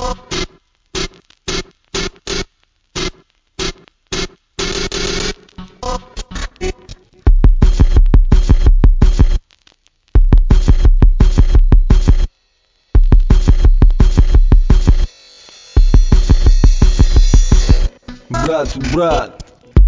Брат.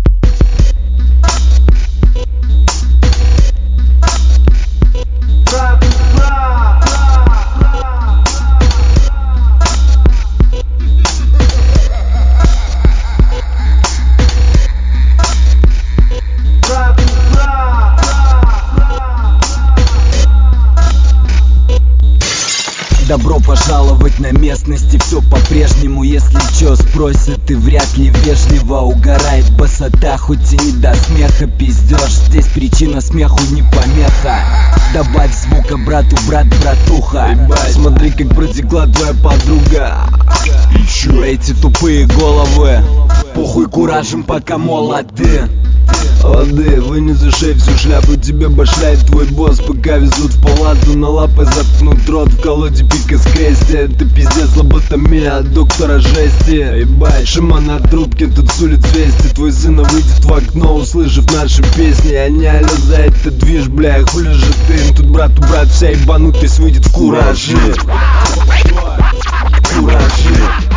Добро пожаловать на местности, все по-прежнему. Если чё спросят, и вряд ли вежливо. Угорает басота, хоть и не до смеха. Пиздёж, здесь причина смеху не помеха. Добавь звука брату, братуха. Ебать, смотри, как протекла твоя подруга. И чё? Эти тупые головы похуй куражим, пока молоды. Воды, вынесу шею, всю шляпу тебе башляет твой босс. Пока везут в палату, на лапы заткнут рот. В колоде пика скрестия, это пиздец, лоботомия от доктора жести. Ебать, шима на трубке, тут с улиц вести. Твой сын выйдет в окно, услышав наши песни. А не алё за это движ, бля, хули же ты. Тут брат, вся ебанутость выйдет в куражи. Куражи.